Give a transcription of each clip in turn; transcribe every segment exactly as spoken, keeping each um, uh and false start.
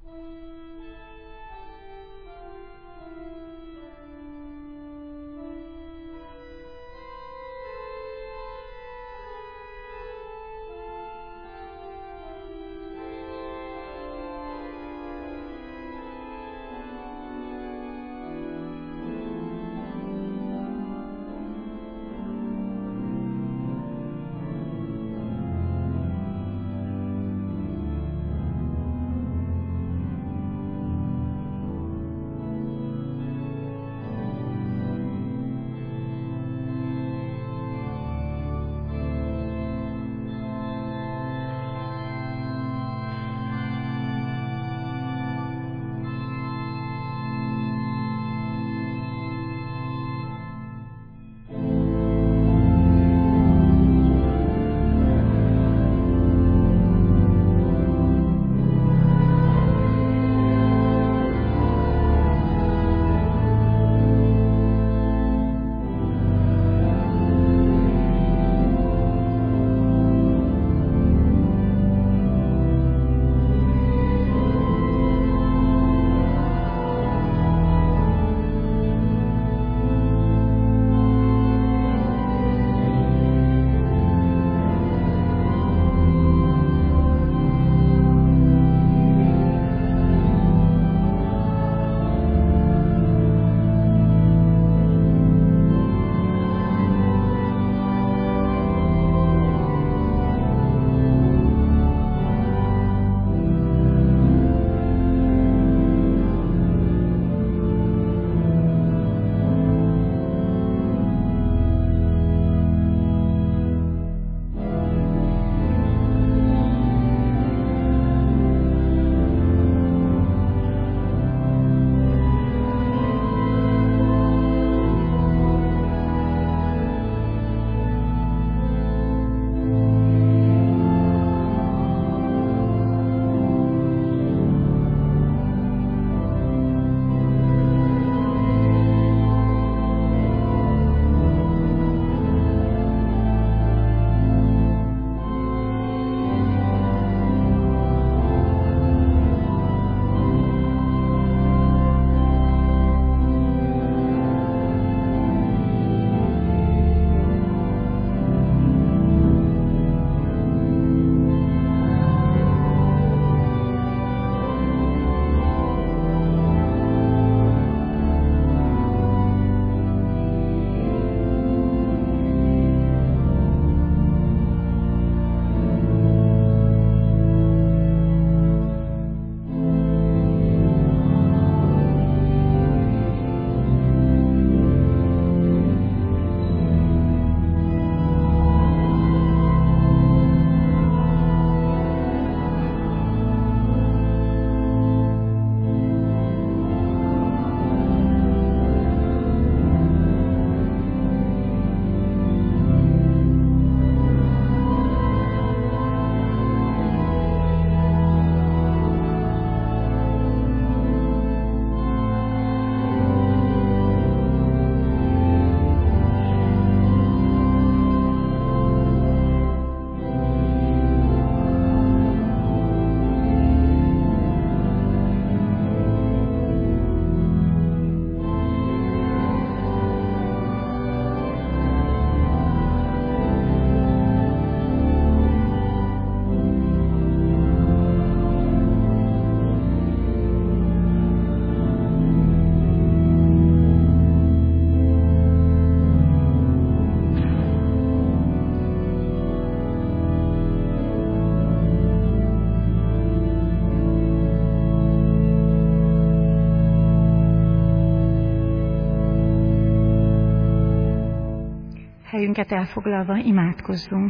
Helyünket elfoglalva imádkozzunk.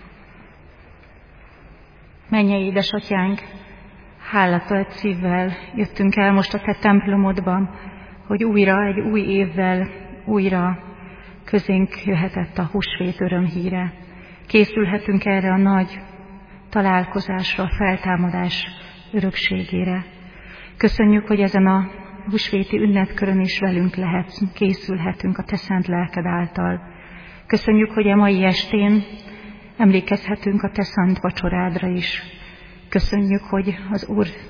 Mennyei édesatyánk, hálatölt szívvel jöttünk el most a te templomodba, hogy újra, egy új évvel újra közénk jöhetett a húsvét örömhíre. Készülhetünk erre a nagy találkozásra, a feltámadás örökségére. Köszönjük, hogy ezen a húsvéti ünnepkörön is velünk lehet, készülhetünk a te szent lelked által. Köszönjük, hogy a mai estén emlékezhetünk a te szent vacsorádra is. Köszönjük, hogy az Úr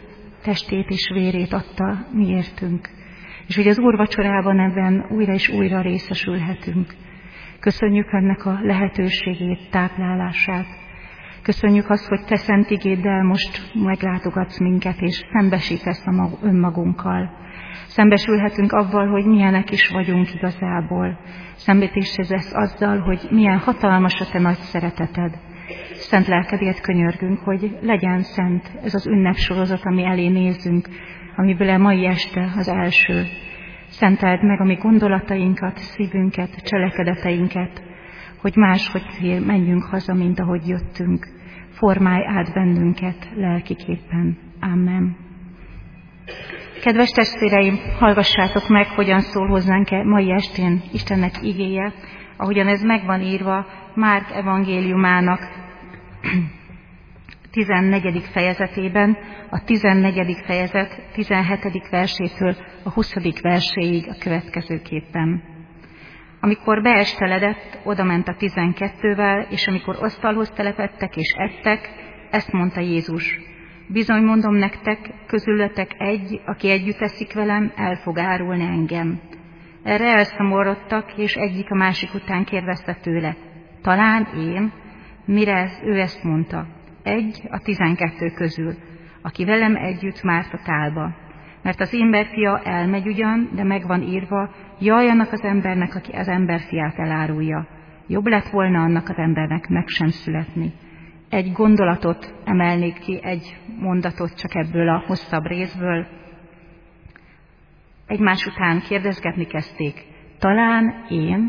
testét és vérét adta miértünk. És hogy az úrvacsorában ebben újra és újra részesülhetünk. Köszönjük ennek a lehetőségét, táplálását. Köszönjük azt, hogy te szent igéddel most meglátogatsz minket, és szembesítesz a mag- önmagunkkal. Szembesülhetünk avval, hogy milyenek is vagyunk igazából. Szembesítesz azzal, hogy milyen hatalmas a te nagy szereteted. Szent lelkedért könyörgünk, hogy legyen szent ez az ünnepsorozat, ami elé nézünk, amiből a mai este az első. Szenteld meg a mi gondolatainkat, szívünket, cselekedeteinket, hogy máshogy menjünk haza, mint ahogy jöttünk. Formálj át bennünket lelkiképpen. Amen. Kedves testvéreim, hallgassátok meg, hogyan szól hozzánk mai estén Istennek igéje, ahogyan ez megvan írva Márk evangéliumának tizennegyedik fejezetében, a tizennegyedik fejezet tizenhetedik versétől a huszadik verséig a következőképpen. Amikor beesteledett, odament a tizenkettővel, és amikor asztalhoz telepedtek és ettek, ezt mondta Jézus: bizony mondom nektek, közületek egy, aki együtt eszik velem, el fog árulni engem. Erre elszomorodtak, és egyik a másik után kérdezte tőle: talán én? Mire ő ezt mondta: egy a tizenkettő közül, aki velem együtt márt a tálba. Mert az emberfia elmegy ugyan, de megvan írva, jaj annak az embernek, aki az emberfiát elárulja. Jobb lett volna annak az embernek meg sem születni. Egy gondolatot emelnék ki, egy mondatot csak ebből a hosszabb részből. Egymás után kérdezgetni kezdték: talán én?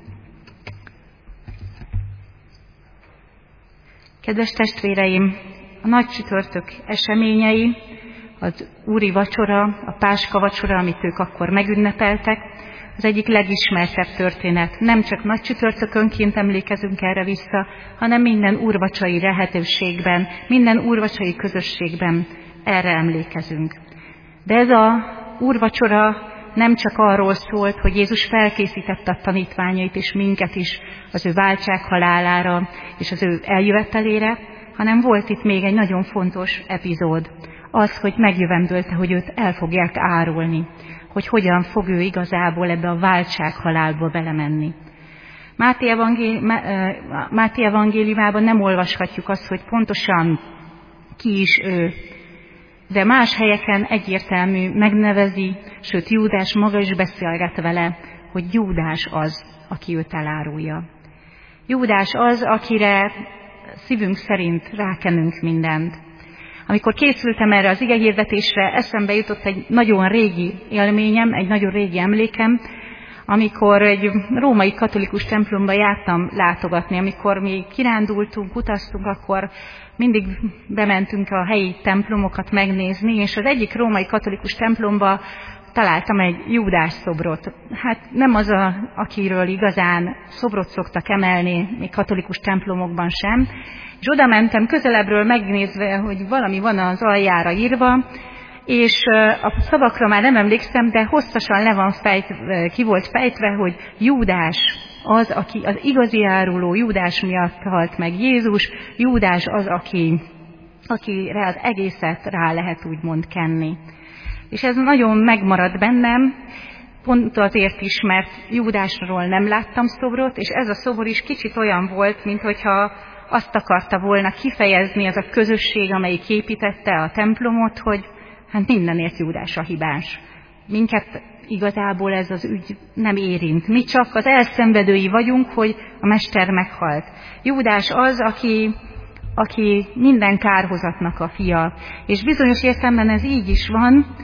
Kedves testvéreim, a nagy csütörtök eseményei, az úri vacsora, a páska vacsora, amit ők akkor megünnepeltek, az egyik legismertebb történet. Nem csak nagy csütörtökönként emlékezünk erre vissza, hanem minden úrvacsai lehetőségben, minden úrvacsai közösségben erre emlékezünk. De ez a úrvacsora nem csak arról szólt, hogy Jézus felkészítette a tanítványait és minket is az ő váltság halálára és az ő eljövetelére, hanem volt itt még egy nagyon fontos epizód. Az, hogy megjövendölte, hogy őt el fogják árulni, hogy hogyan fog ő igazából ebbe a váltság halálba belemenni. Máté, evangéli, Máté evangéliumában nem olvashatjuk azt, hogy pontosan ki is ő, de más helyeken egyértelmű megnevezi, sőt Júdás maga is beszélget vele, hogy Júdás az, aki őt elárulja. Júdás az, akire szívünk szerint rákenünk mindent. Amikor készültem erre az igehirdetésre, eszembe jutott egy nagyon régi élményem, egy nagyon régi emlékem, amikor egy római katolikus templomba jártam látogatni. Amikor mi kirándultunk, utaztunk, akkor mindig bementünk a helyi templomokat megnézni, és az egyik római katolikus templomba találtam egy Júdás szobrot. Hát nem az, a, akiről igazán szobrot szoktak emelni, még katolikus templomokban sem. És oda mentem közelebbről megnézve, hogy valami van az aljára írva, és a szavakra már nem emlékszem, de hosszasan le van fejtve, ki volt fejtve, hogy Júdás az, aki az igazi áruló, Júdás miatt halt meg Jézus, Júdás az, aki, akire az egészet rá lehet úgymond kenni. És ez nagyon megmaradt bennem, pont azért is, mert Júdásról nem láttam szobrot, és ez a szobor is kicsit olyan volt, minthogyha azt akarta volna kifejezni az a közösség, amelyik építette a templomot, hogy hát mindenért Júdás a hibás. Minket igazából ez az ügy nem érint. Mi csak az elszenvedői vagyunk, hogy a mester meghalt. Júdás az, aki, aki minden kárhozatnak a fia. És bizonyos értelemben ez így is van,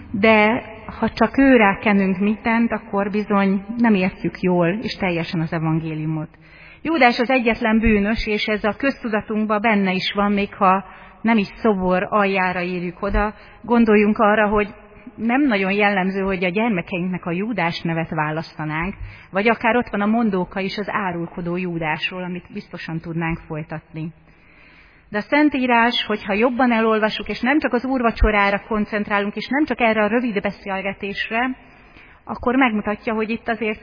de ha csak ő rákenünk mindent, akkor bizony nem értjük jól és teljesen az evangéliumot. Júdás az egyetlen bűnös, és ez a köztudatunkban benne is van, még ha nem is szobor aljára írjuk oda. Gondoljunk arra, hogy nem nagyon jellemző, hogy a gyermekeinknek a Júdás nevet választanánk, vagy akár ott van a mondóka is az árulkodó Júdásról, amit biztosan tudnánk folytatni. De a Szentírás, hogyha jobban elolvasjuk, és nem csak az úrvacsorára koncentrálunk, és nem csak erre a rövid beszélgetésre, akkor megmutatja, hogy itt azért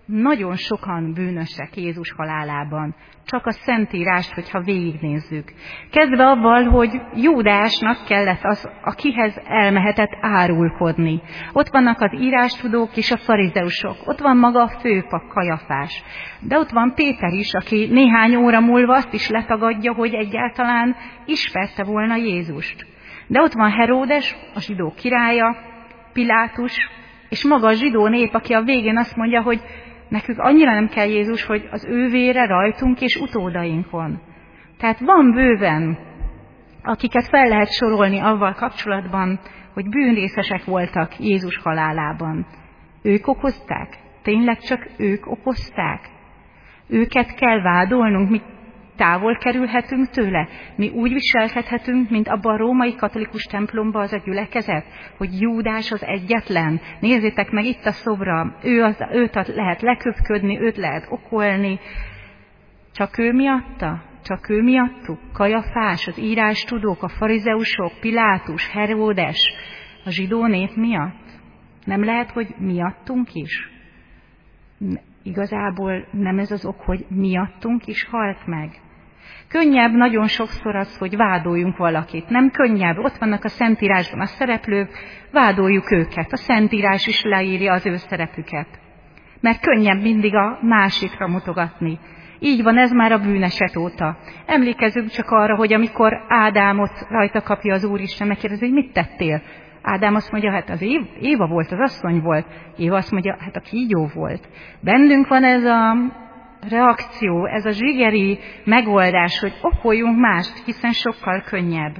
nagyon sokan bűnösek Jézus halálában. Csak a Szentírást, hogyha végignézzük. Kezdve avval, hogy Júdásnak kellett az, akihez elmehetett árulkodni. Ott vannak az írástudók és a farizeusok. Ott van maga a főpap Kajafás. De ott van Péter is, aki néhány óra múlva azt is letagadja, hogy egyáltalán ismerte volna Jézust. De ott van Heródes, a zsidó királya, Pilátus, és maga a zsidó nép, aki a végén azt mondja, hogy nekünk annyira nem kell Jézus, hogy az ő vére rajtunk és utódainkon. Tehát van bőven, akiket fel lehet sorolni avval kapcsolatban, hogy bűnrészesek voltak Jézus halálában. Ők okozták? Tényleg csak ők okozták? Őket kell vádolnunk, mi távol kerülhetünk tőle? Mi úgy viselkedhetünk, mint abban a római katolikus templomban az a gyülekezet, hogy Júdás az egyetlen. Nézzétek meg itt a szobra, ő az, őt lehet leköpködni, őt lehet okolni. Csak ő miatta? Csak ő miattuk? Kajafás, az írástudók, a farizeusok, Pilátus, Heródes, a zsidó nép miatt? Nem lehet, hogy miattunk is? Igazából nem ez az ok, hogy miattunk is halt meg. Könnyebb nagyon sokszor az, hogy vádoljunk valakit. Nem könnyebb, ott vannak a Szentírásban a szereplők, vádoljuk őket. A Szentírás is leírja az ő szerepüket. Mert könnyebb mindig a másikra mutogatni. Így van ez már a bűneset óta. Emlékezzünk csak arra, hogy amikor Ádámot rajta kapja az Úristen, megkérdezi, hogy mit tettél? Ádám azt mondja, hát az Év, Éva volt, az asszony volt. Éva azt mondja, hát a kígyó volt. Bennünk van ez a reakció, ez a zsigeri megoldás, hogy okoljunk mást, hiszen sokkal könnyebb.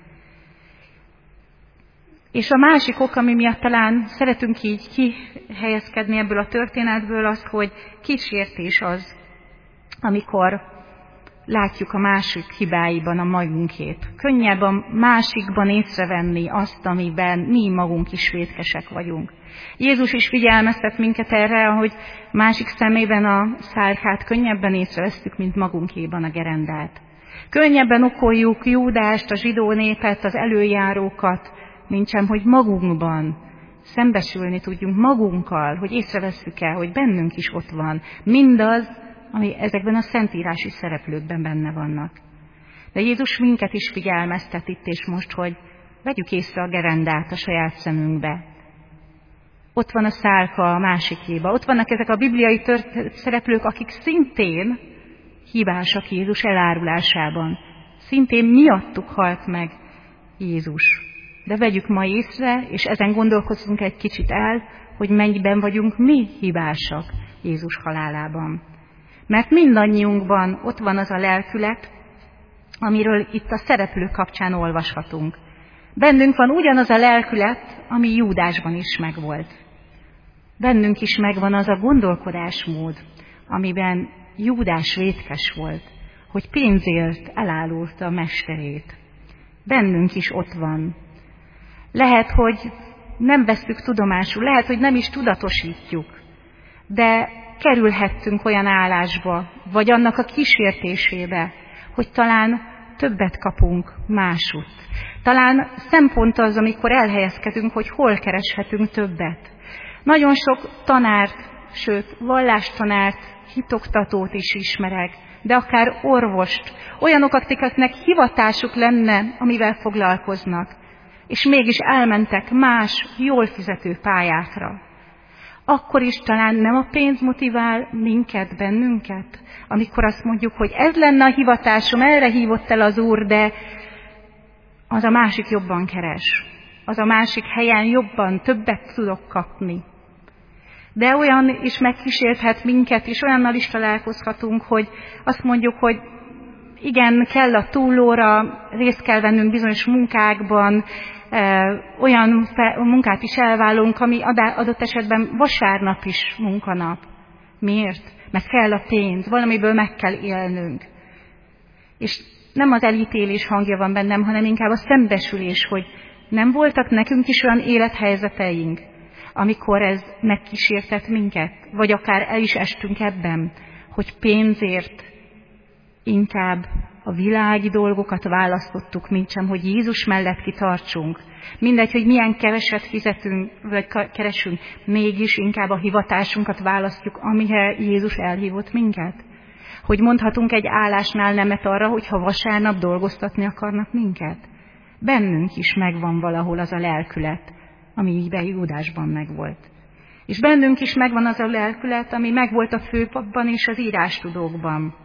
És a másik ok, ami miatt talán szeretünk így kihelyezkedni ebből a történetből, az, hogy kísértés az, amikor látjuk a másik hibáiban a magunkét. Könnyebb a másikban észrevenni azt, amiben mi magunk is vétkesek vagyunk. Jézus is figyelmeztet minket erre, hogy másik szemében a szálkát könnyebben észrevesztük, mint magunkéban a gerendát. Könnyebben okoljuk Júdást, a zsidó népet, az előjárókat, mintsem, hogy magunkban szembesülni tudjunk magunkkal, hogy észrevesszük el, hogy bennünk is ott van mindaz, ami ezekben a szentírási szereplőkben benne vannak. De Jézus minket is figyelmeztet itt és most, hogy vegyük észre a gerendát a saját szemünkbe. Ott van a szálka a másikéba, ott vannak ezek a bibliai tört- szereplők, akik szintén hibásak Jézus elárulásában. Szintén miattuk halt meg Jézus. De vegyük ma észre, és ezen gondolkozzunk egy kicsit el, hogy mennyiben vagyunk mi hibásak Jézus halálában. Mert mindannyiunkban ott van az a lelkület, amiről itt a szereplők kapcsán olvashatunk. Bennünk van ugyanaz a lelkület, ami Júdásban is megvolt. Bennünk is megvan az a gondolkodásmód, amiben Júdás vétkes volt, hogy pénzért elárulta a mesterét. Bennünk is ott van. Lehet, hogy nem vesszük tudomásul, lehet, hogy nem is tudatosítjuk, de kerülhettünk olyan állásba, vagy annak a kísértésébe, hogy talán többet kapunk másutt. Talán szempont az, amikor elhelyezkedünk, hogy hol kereshetünk többet. Nagyon sok tanárt, sőt, vallástanárt, hitoktatót is ismerek, de akár orvost, olyanok, akiknek hivatásuk lenne, amivel foglalkoznak, és mégis elmentek más, jól fizető pályákra. Akkor is talán nem a pénz motivál minket, bennünket, amikor azt mondjuk, hogy ez lenne a hivatásom, erre hívott el az Úr, de az a másik jobban keres. Az a másik helyen jobban, többet tudok kapni. De olyan is megkísérthet minket, és olyannal is találkozhatunk, hogy azt mondjuk, hogy igen, kell a túlóra, részt kell vennünk bizonyos munkákban, olyan munkát is elvállalunk, ami adott esetben vasárnap is munkanap. Miért? Mert kell a pénz, valamiből meg kell élnünk. És nem az elítélés hangja van bennem, hanem inkább a szembesülés, hogy nem voltak nekünk is olyan élethelyzeteink, amikor ez megkísértett minket, vagy akár el is estünk ebben, hogy pénzért inkább a világi dolgokat választottuk, mintsem, hogy Jézus mellett kitartsunk. Mindegy, hogy milyen keveset fizetünk, vagy keresünk, mégis inkább a hivatásunkat választjuk, amihez Jézus elhívott minket. Hogy mondhatunk egy állásnál nemet arra, hogyha vasárnap dolgoztatni akarnak minket. Bennünk is megvan valahol az a lelkület, ami így Júdásban megvolt. És bennünk is megvan az a lelkület, ami megvolt a főpapban és az írástudókban.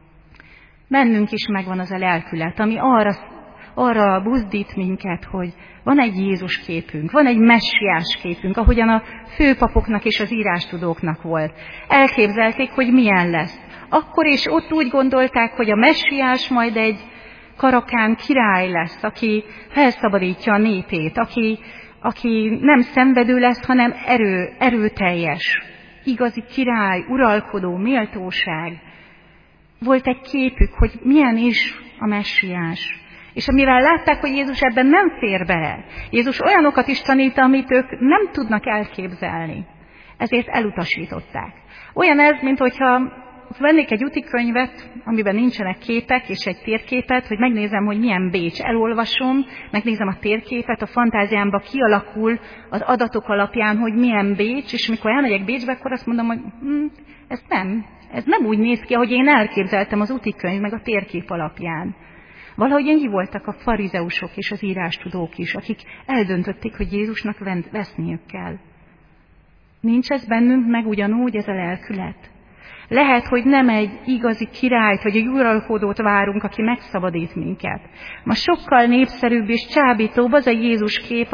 Bennünk is megvan az a lelkület, ami arra, arra buzdít minket, hogy van egy Jézus képünk, van egy messiás képünk, ahogyan a főpapoknak és az írástudóknak volt. Elképzelték, hogy milyen lesz. Akkor és ott úgy gondolták, hogy a messiás majd egy karakán király lesz, aki felszabadítja a népét, aki, aki nem szenvedő lesz, hanem erő, erőteljes, igazi király, uralkodó, méltóság. Volt egy képük, hogy milyen is a messiás. És amivel látták, hogy Jézus ebben nem fér bele, Jézus olyanokat is tanít, amit ők nem tudnak elképzelni. Ezért elutasították. Olyan ez, mint hogyha vennék egy útikönyvet, amiben nincsenek képek, és egy térképet, hogy megnézem, hogy milyen Bécs. Elolvasom, megnézem a térképet, a fantáziámba kialakul az adatok alapján, hogy milyen Bécs, és mikor elmegyek Bécsbe, akkor azt mondom, hogy hm, ez nem, ez nem úgy néz ki, ahogy én elképzeltem az útikönyv, meg a térkép alapján. Valahogy ennyi voltak a farizeusok és az írástudók is, akik eldöntötték, hogy Jézusnak veszniük kell. Nincs ez bennünk meg ugyanúgy ez a lelkület? Lehet, hogy nem egy igazi királyt, vagy egy uralkodót várunk, aki megszabadít minket. Ma sokkal népszerűbb és csábítóbb az a Jézus kép,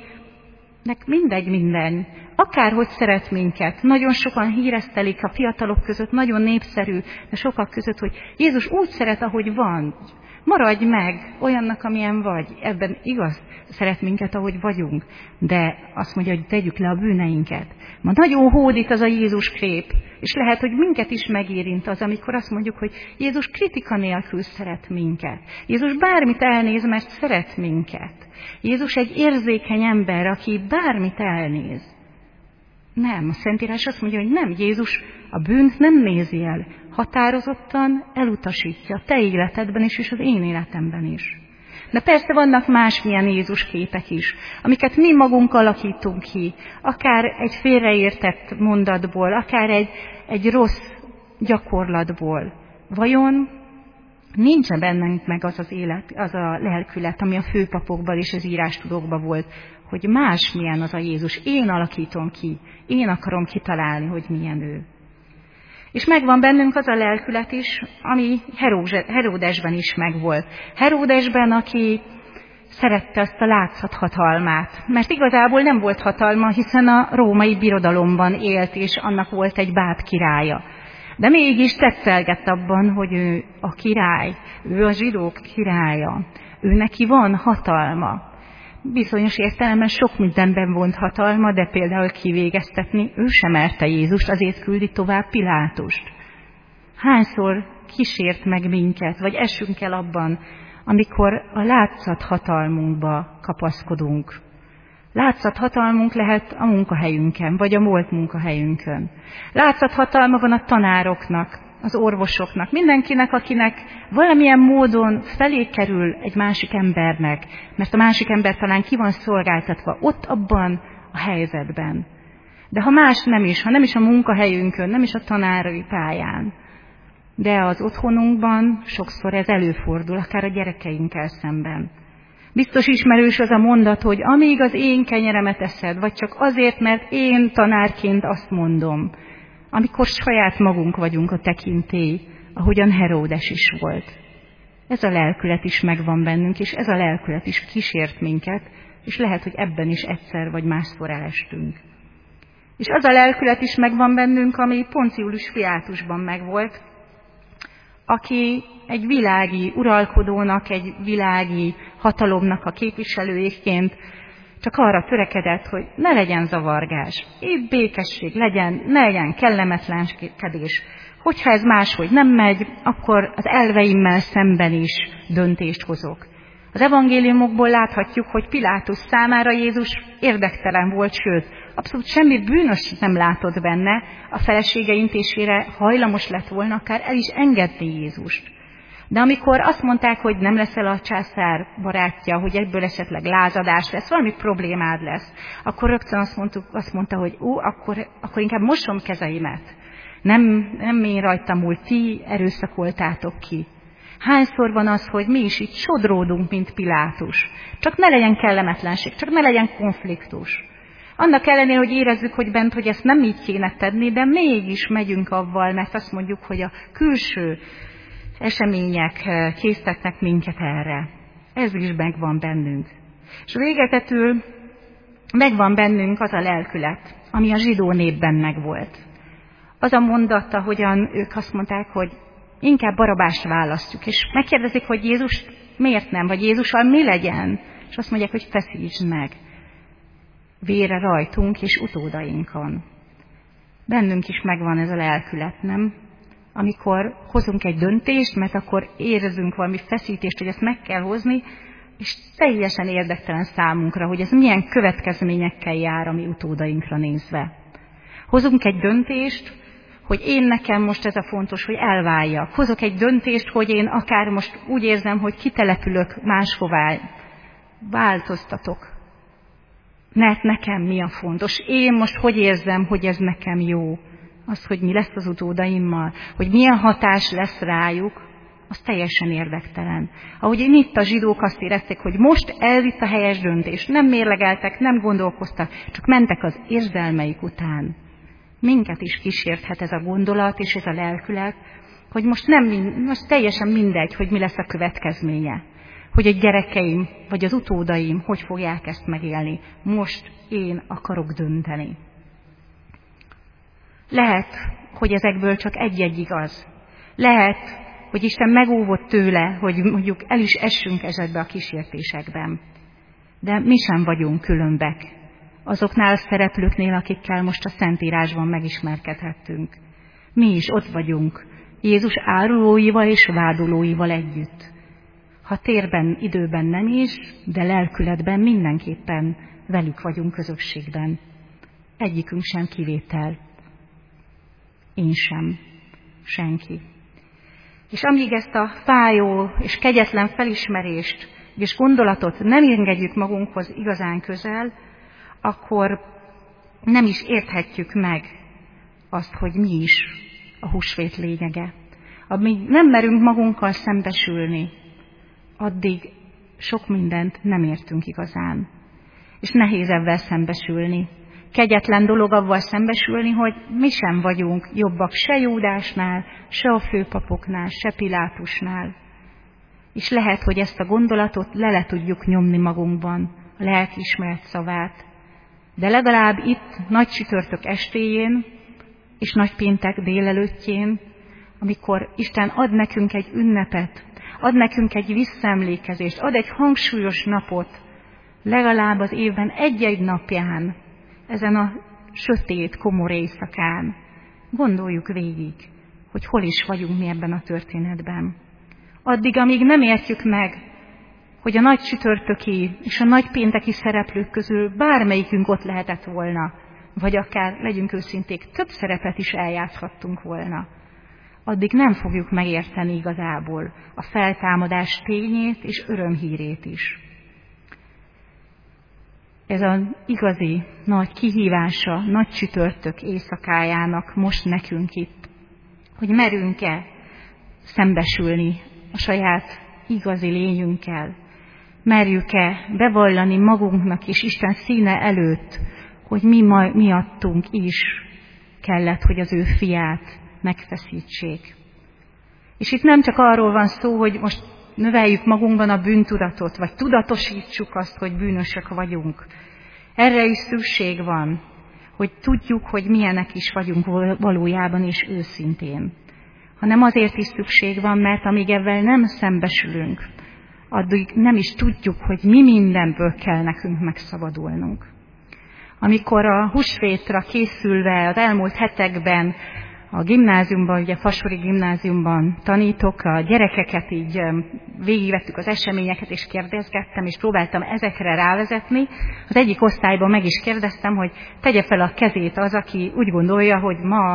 akinek mindegy minden. Akárhogy szeret minket. Nagyon sokan híresztelik a fiatalok között, nagyon népszerű, de sokak között, hogy Jézus úgy szeret, ahogy van. Maradj meg olyannak, amilyen vagy. Ebben igaz, szeret minket, ahogy vagyunk. De azt mondja, hogy tegyük le a bűneinket. Ma nagyon hódít az a Jézus kép, és lehet, hogy minket is megérint az, amikor azt mondjuk, hogy Jézus kritika nélkül szeret minket. Jézus bármit elnéz, mert szeret minket. Jézus egy érzékeny ember, aki bármit elnéz. Nem, a Szentírás azt mondja, hogy nem, Jézus a bűnt nem nézi el. Határozottan elutasítja a te életedben is, és az én életemben is. De persze vannak másmilyen Jézus képek is, amiket mi magunk alakítunk ki, akár egy félreértett mondatból, akár egy, egy rossz gyakorlatból. Vajon nincs bennünk meg az az élet, az a lelkület, ami a főpapokban és az írástudókban volt, hogy másmilyen az a Jézus. Én alakítom ki, én akarom kitalálni, hogy milyen ő. És megvan bennünk az a lelkület is, ami Heródesben is megvolt. Heródesben, aki szerette azt a látszat hatalmát. Mert igazából nem volt hatalma, hiszen a római birodalomban élt, és annak volt egy báb királya. De mégis tetszelgett abban, hogy ő a király, ő a zsidók királya. Ő neki van hatalma. Bizonyos értelemben sok mindenben volt hatalma, de például kivégeztetni ő sem merte Jézust, azért küldi tovább Pilátust. Hányszor kísért meg minket, vagy esünk el abban, amikor a látszat hatalmunkba kapaszkodunk. Látszat hatalmunk lehet a munkahelyünken, vagy a volt munkahelyünkön. Látszat hatalma van a tanároknak, az orvosoknak, mindenkinek, akinek valamilyen módon felé kerül egy másik embernek, mert a másik ember talán ki van szolgáltatva ott abban a helyzetben. De ha más nem is, ha nem is a munkahelyünkön, nem is a tanári pályán, de az otthonunkban sokszor ez előfordul, akár a gyerekeinkkel szemben. Biztos ismerős az a mondat, hogy amíg az én kenyeremet eszed, vagy csak azért, mert én tanárként azt mondom, amikor saját magunk vagyunk a tekintély, ahogyan Heródes is volt. Ez a lelkület is megvan bennünk, és ez a lelkület is kísért minket, és lehet, hogy ebben is egyszer vagy másszor elestünk. És az a lelkület is megvan bennünk, ami Poncius Pilátusban megvolt, aki egy világi uralkodónak, egy világi hatalomnak a képviselőjéként csak arra törekedett, hogy ne legyen zavargás, itt békesség legyen, ne legyen kellemetlenkedés. Hogyha ez máshogy nem megy, akkor az elveimmel szemben is döntést hozok. Az evangéliumokból láthatjuk, hogy Pilátus számára Jézus érdektelen volt, sőt, abszolút semmi bűnös nem látott benne, a felesége intésére hajlamos lett volna akár el is engedni Jézust. De amikor azt mondták, hogy nem leszel a császár barátja, hogy ebből esetleg lázadás lesz, valami problémád lesz, akkor rögtön azt, mondtuk, azt mondta, hogy ú, akkor, akkor inkább mosom kezeimet. Nem, nem én rajtam múlt, ti erőszakoltátok ki. Hányszor van az, hogy mi is itt sodródunk, mint Pilátus. Csak ne legyen kellemetlenség, csak ne legyen konfliktus. Annak ellenére, hogy érezzük, hogy bent, hogy ezt nem így kéne tenni, de mégis megyünk avval, mert azt mondjuk, hogy a külső események késztetnek minket erre. Ez is megvan bennünk. És végezetül megvan bennünk az a lelkület, ami a zsidó népben megvolt. Az a mondat, ahogyan ők azt mondták, hogy inkább Barabást választjuk, és megkérdezik, hogy Jézus miért nem, vagy Jézussal mi legyen, és azt mondják, hogy feszítsd meg vére rajtunk és utódainkon. Bennünk is megvan ez a lelkület, nem? Amikor hozunk egy döntést, mert akkor érezzünk valami feszítést, hogy ezt meg kell hozni, és teljesen érdektelen számunkra, hogy ez milyen következményekkel jár a mi utódainkra nézve. Hozunk egy döntést, hogy én nekem most ez a fontos, hogy elváljak. Hozok egy döntést, hogy én akár most úgy érzem, hogy kitelepülök máshová, változtatok. Mert nekem mi a fontos? Én most hogy érzem, hogy ez nekem jó? Az, hogy mi lesz az utódaimmal, hogy milyen hatás lesz rájuk, az teljesen érdektelen. Ahogy itt a zsidók azt érezték, hogy most ez itt a helyes döntés. Nem mérlegeltek, nem gondolkoztak, csak mentek az érzelmeik után. Minket is kísérthet ez a gondolat és ez a lelkület, hogy most, nem, most teljesen mindegy, hogy mi lesz a következménye. Hogy a gyerekeim vagy az utódaim hogy fogják ezt megélni. Most én akarok dönteni. Lehet, hogy ezekből csak egy-egy igaz. Lehet, hogy Isten megóvott tőle, hogy mondjuk el is essünk ezekbe a kísértésekben. De mi sem vagyunk különbek azoknál a szereplőknél, akikkel most a Szentírásban megismerkedhettünk. Mi is ott vagyunk, Jézus árulóival és vádolóival együtt. Ha térben, időben nem is, de lelkületben mindenképpen velük vagyunk közösségben. Egyikünk sem kivétel. Én sem. Senki. És amíg ezt a fájó és kegyetlen felismerést és gondolatot nem engedjük magunkhoz igazán közel, akkor nem is érthetjük meg azt, hogy mi is a húsvét lényege. Amíg nem merünk magunkkal szembesülni, addig sok mindent nem értünk igazán. És nehéz ebben szembesülni. Kegyetlen dolog avval szembesülni, hogy mi sem vagyunk jobbak se Júdásnál, se a főpapoknál, se Pilátusnál. És lehet, hogy ezt a gondolatot le le tudjuk nyomni magunkban, a lelkiismeret szavát. De legalább itt nagy csütörtök estéjén és nagy péntek délelőttjén, amikor Isten ad nekünk egy ünnepet, ad nekünk egy visszaemlékezést, ad egy hangsúlyos napot, legalább az évben egy-egy napján, ezen a sötét, komor éjszakán. Gondoljuk végig, hogy hol is vagyunk mi ebben a történetben. Addig, amíg nem értjük meg, hogy a nagy csütörtöki és a nagy pénteki szereplők közül bármelyikünk ott lehetett volna, vagy akár, legyünk őszinték, több szerepet is eljátszhattunk volna, addig nem fogjuk megérteni igazából a feltámadás tényét és örömhírét is. Ez az igazi nagy kihívása, nagy csütörtök éjszakájának most nekünk itt, hogy merünk-e szembesülni a saját igazi lényünkkel, merjük-e bevallani magunknak és Isten színe előtt, hogy mi ma, miattunk is kellett, hogy az ő fiát megfeszítsék. És itt nem csak arról van szó, hogy most növeljük magunkban a bűntudatot, vagy tudatosítsuk azt, hogy bűnösök vagyunk. Erre is szükség van, hogy tudjuk, hogy milyenek is vagyunk valójában és őszintén. Hanem azért is szükség van, mert amíg ezzel nem szembesülünk, addig nem is tudjuk, hogy mi mindenből kell nekünk megszabadulnunk. Amikor a húsvétra készülve az elmúlt hetekben a gimnáziumban, ugye Fasori gimnáziumban tanítok, a gyerekeket így végigvettük az eseményeket, és kérdezgettem, és próbáltam ezekre rávezetni. Az egyik osztályban meg is kérdeztem, hogy tegye fel a kezét az, aki úgy gondolja, hogy ma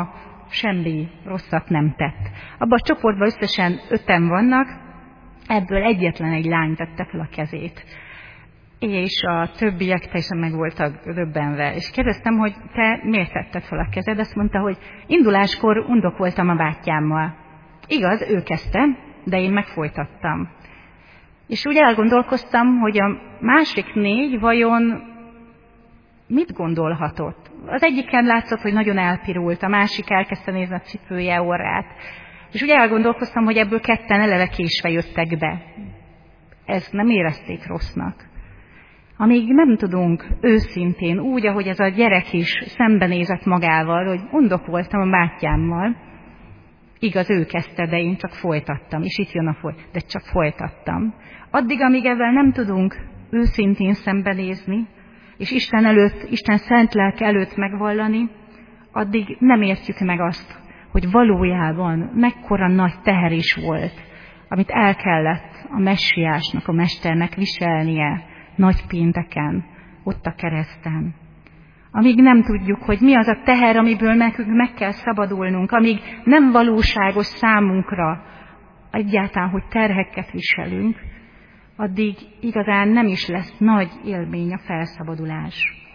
semmi rosszat nem tett. Abban a csoportban összesen öten vannak, ebből egyetlen egy lány tette fel a kezét. És a többiek teljesen meg voltak döbbenve. És kérdeztem, hogy te miért tetted fel a kezed? Azt mondta, hogy induláskor undok voltam a bátyámmal. Igaz, ő kezdte, de én megfolytattam. És úgy elgondolkoztam, hogy a másik négy vajon mit gondolhatott? Az egyiken látszott, hogy nagyon elpirult, a másik elkezdte nézni a cipője orrát. És úgy elgondolkoztam, hogy ebből ketten eleve késve jöttek be. Ezt nem érezték rossznak. Amíg nem tudunk őszintén, úgy, ahogy ez a gyerek is szembenézett magával, hogy undok voltam a bátyámmal, igaz, ő kezdte, de én csak folytattam, és itt jön a foly, de csak folytattam. Addig, amíg ezzel nem tudunk őszintén szembenézni, és Isten előtt, Isten szent lelke előtt megvallani, addig nem értjük meg azt, hogy valójában mekkora nagy teher is volt, amit el kellett a messiásnak, a mesternek viselnie nagy pénteken, ott a kereszten. Amíg nem tudjuk, hogy mi az a teher, amiből nekünk meg kell szabadulnunk, amíg nem valóságos számunkra egyáltalán, hogy terheket viselünk, addig igazán nem is lesz nagy élmény a felszabadulás.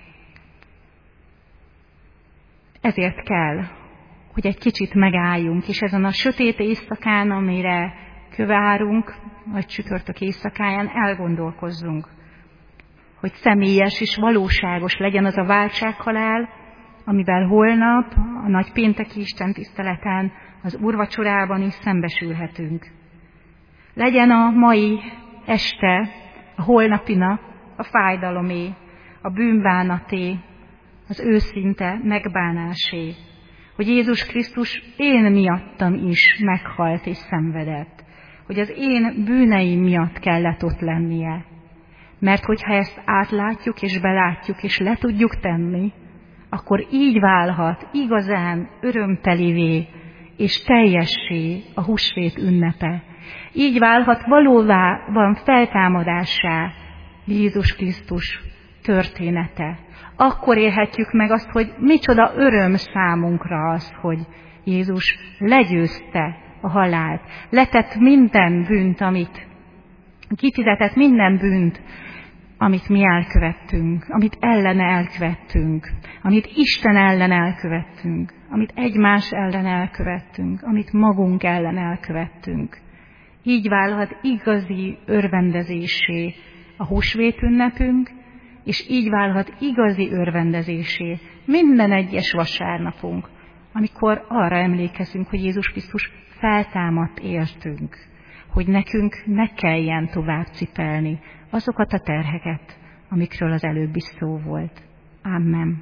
Ezért kell, hogy egy kicsit megálljunk, és ezen a sötét éjszakán, amire kövárunk, vagy csütörtök éjszakáján elgondolkozzunk, hogy személyes és valóságos legyen az a váltsághalál, amivel holnap a nagy pénteki istentiszteleten, az úrvacsorában is szembesülhetünk. Legyen a mai este, a holnapi nap, a fájdalomé, a bűnbánaté, az őszinte megbánásé, hogy Jézus Krisztus én miattam is meghalt és szenvedett, hogy az én bűneim miatt kellett ott lennie. Mert hogyha ezt átlátjuk és belátjuk és le tudjuk tenni, akkor így válhat igazán örömtelivé és teljessé a húsvét ünnepe. Így válhat valóban feltámadássá Jézus Krisztus története. Akkor élhetjük meg azt, hogy micsoda öröm számunkra az, hogy Jézus legyőzte a halált, letett minden bűnt, amit kifizetett minden bűnt, amit mi elkövettünk, amit ellene elkövettünk, amit Isten ellen elkövettünk, amit egymás ellen elkövettünk, amit magunk ellen elkövettünk. Így válhat igazi örvendezésé a húsvét ünnepünk, és így válhat igazi örvendezésé minden egyes vasárnapunk, amikor arra emlékezünk, hogy Jézus Krisztus feltámadt értünk, hogy nekünk ne kelljen tovább cipelni azokat a terheket, amikről az előbb is szó volt. Amen.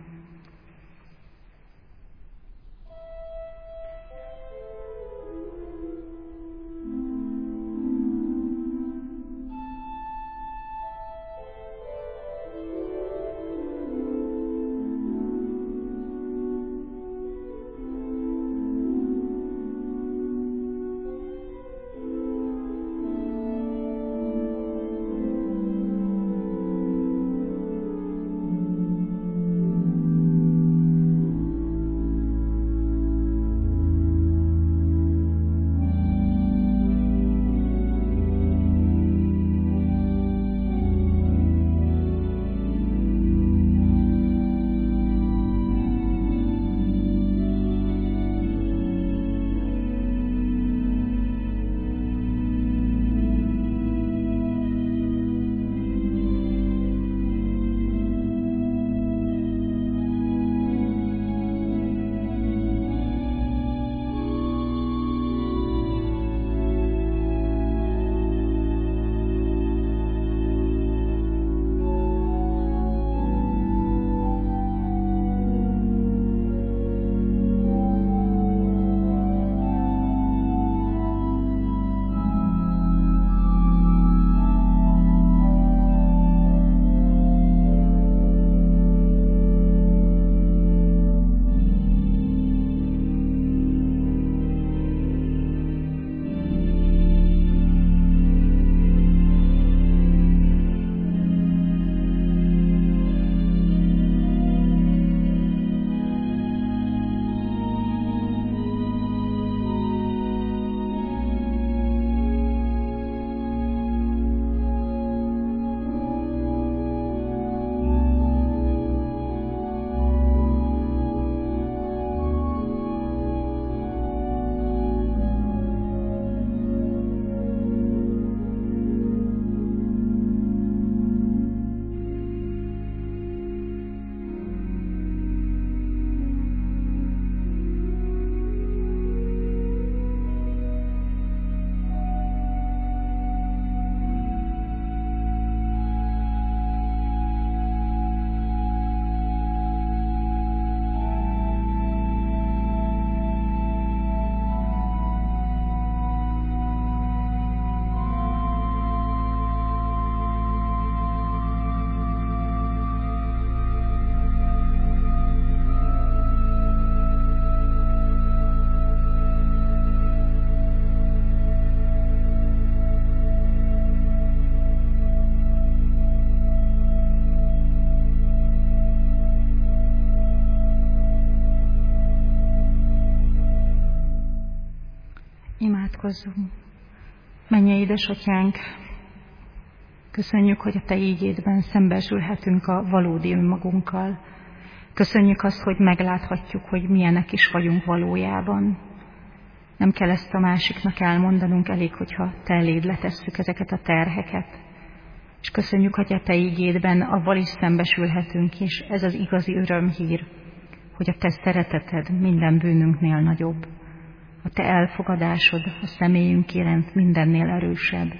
Imádkozzunk. Mennyei édesatyánk, köszönjük, hogy a Te ígédben szembesülhetünk a valódi önmagunkkal. Köszönjük azt, hogy megláthatjuk, hogy milyenek is vagyunk valójában. Nem kell ezt a másiknak elmondanunk, elég, hogyha Te eléd letesszük ezeket a terheket. És köszönjük, hogy a Te ígédben avval is szembesülhetünk, és ez az igazi örömhír, hogy a Te szereteted minden bűnünknél nagyobb. A Te elfogadásod a személyünk iránt mindennél erősebb.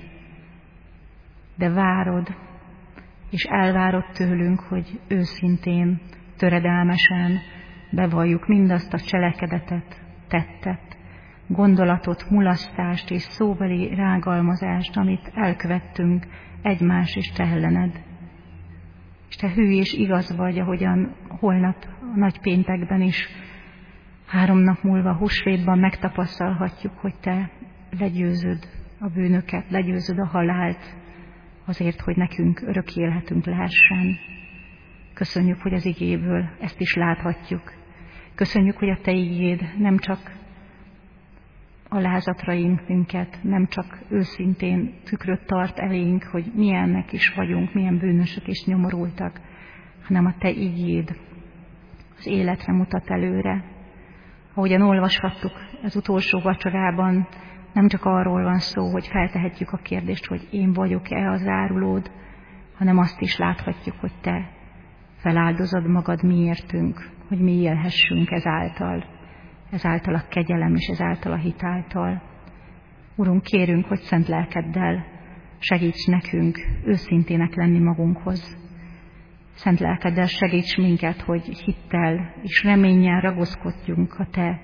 De várod, és elvárod tőlünk, hogy őszintén, töredelmesen bevalljuk mindazt a cselekedetet, tettet, gondolatot, mulasztást és szóbeli rágalmazást, amit elkövettünk egymás és Te ellened. És Te hű és igaz vagy, ahogyan holnap a nagypéntekben is, három nap múlva húsvétban megtapasztalhatjuk, hogy Te legyőzöd a bűnöket, legyőzöd a halált, azért, hogy nekünk örök életünk lehessen. Köszönjük, hogy az igéből ezt is láthatjuk. Köszönjük, hogy a Te igéd nem csak alázatra int minket, nem csak őszintén tükröt tart elénk, hogy milyennek is vagyunk, milyen bűnösök és nyomorultak, hanem a Te igéd az életre mutat előre. Ahogyan olvashattuk az utolsó vacsorában, nem csak arról van szó, hogy feltehetjük a kérdést, hogy én vagyok-e az árulód, hanem azt is láthatjuk, hogy Te feláldozod magad miértünk, hogy mi élhessünk ezáltal, ezáltal a kegyelem és ezáltal a hit által. Urunk, kérünk, hogy szent lelkeddel segíts nekünk őszintének lenni magunkhoz. Szent lelkeddel segíts minket, hogy hittel és reménnyel ragaszkodjunk a Te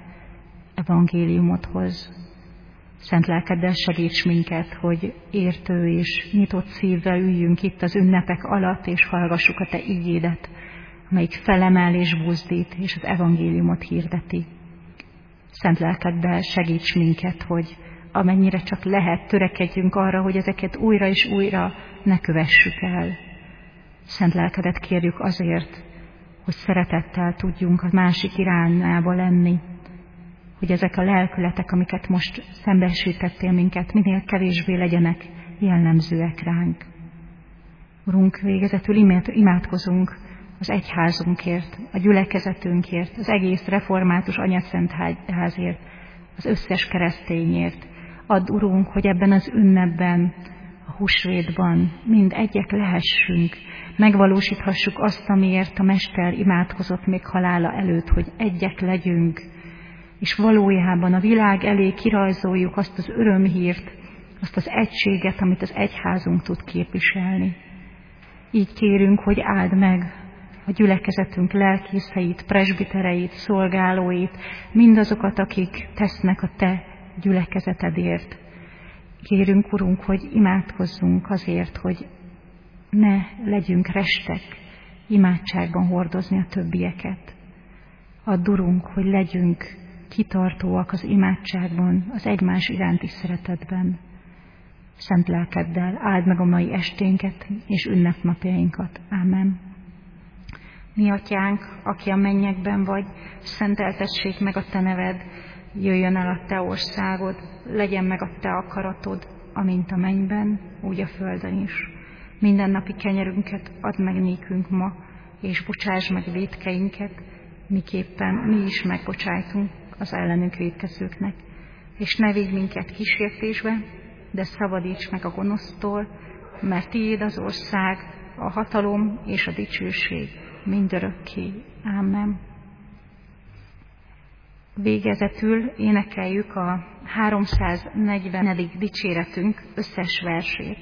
evangéliumodhoz. Szent lelkeddel segíts minket, hogy értő és nyitott szívvel üljünk itt az ünnepek alatt, és hallgassuk a Te igédet, amelyik felemel és buzdít, és az evangéliumot hirdeti. Szent lelkeddel segíts minket, hogy amennyire csak lehet, törekedjünk arra, hogy ezeket újra és újra ne kövessük el. Szent lelkedet kérjük azért, hogy szeretettel tudjunk a másik irányába lenni, hogy ezek a lelkületek, amiket most szembesítettél minket, minél kevésbé legyenek jellemzőek ránk. Urunk, végezetül imádkozunk az egyházunkért, a gyülekezetünkért, az egész református anyaszentházért, az összes keresztényért. Add, Urunk, hogy ebben az ünnepben, a húsvétban mind egyek lehessünk, megvalósíthassuk azt, amiért a Mester imádkozott még halála előtt, hogy egyek legyünk, és valójában a világ elé kirajzoljuk azt az örömhírt, azt az egységet, amit az egyházunk tud képviselni. Így kérünk, hogy áld meg a gyülekezetünk lelkészeit, presbitereit, szolgálóit, mindazokat, akik tesznek a Te gyülekezetedért. Kérünk, Urunk, hogy imádkozzunk azért, hogy ne legyünk restek imádságban hordozni a többieket. Add, Urunk, hogy legyünk kitartóak az imádságban, az egymás iránti szeretetben. Szent lelkeddel áld meg a mai esténket és ünnepnapjainkat. Ámen. Mi atyánk, aki a mennyekben vagy, szenteltessék meg a Te neved, jöjjön el a Te országod, legyen meg a Te akaratod, amint a mennyben, úgy a földön is. Mindennapi kenyerünket add meg nékünk ma, és bocsáss meg vétkeinket, miképpen mi is megbocsájtunk az ellenünk vétkezőknek. És ne vigy minket kísértésbe, de szabadíts meg a gonosztól, mert Tiéd az ország, a hatalom és a dicsőség mindörökké. Ámen. Végezetül énekeljük a háromszáznegyvenedik dicséretünk összes versét.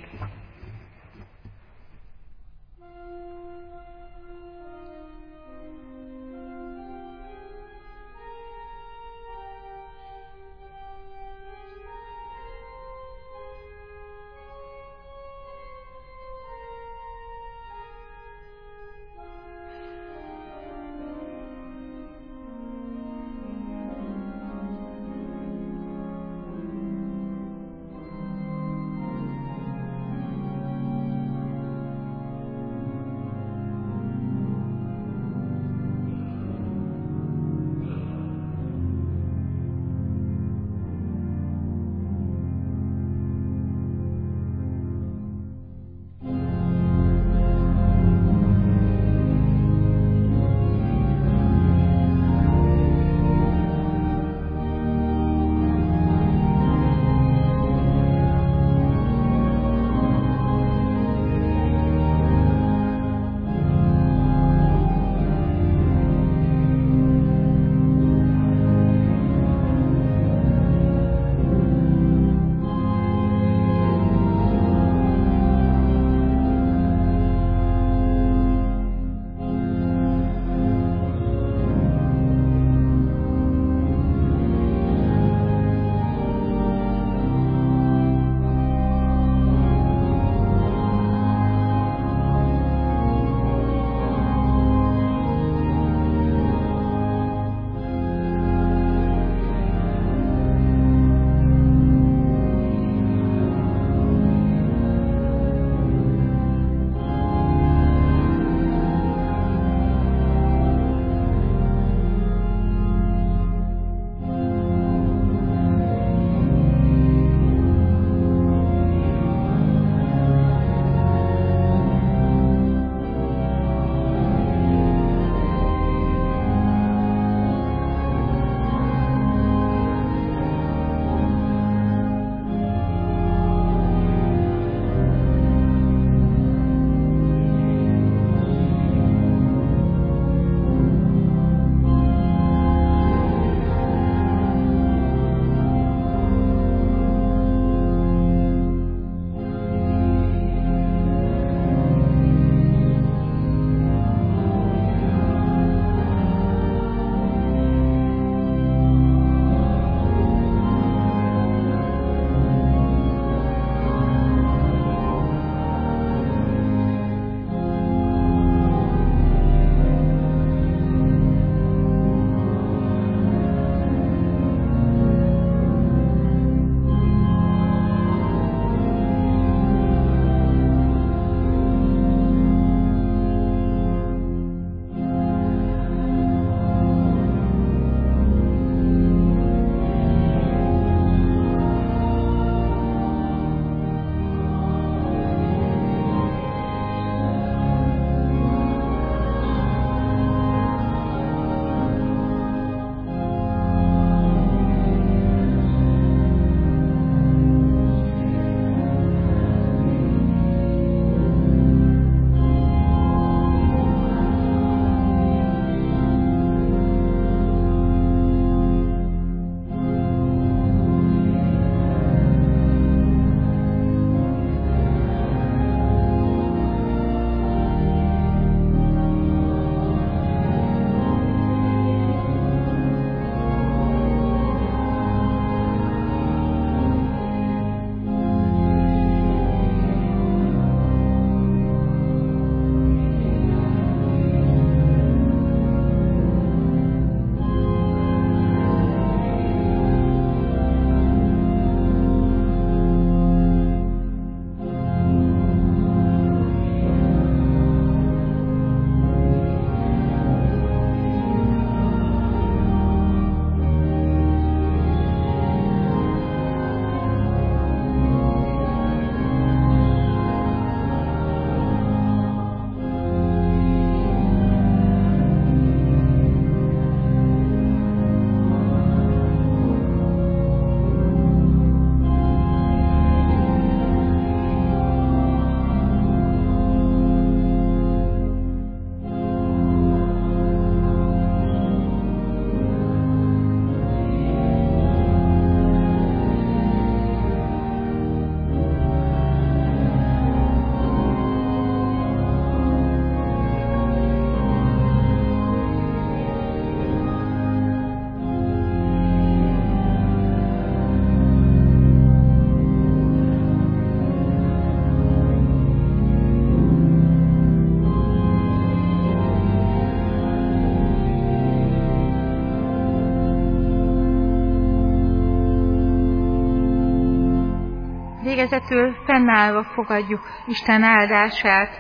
végezetül fennállva fogadjuk Isten áldását.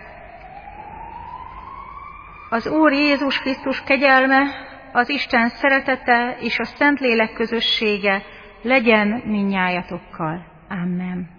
Az Úr Jézus Krisztus kegyelme, az Isten szeretete és a Szentlélek közössége legyen mindnyájatokkal. Amen.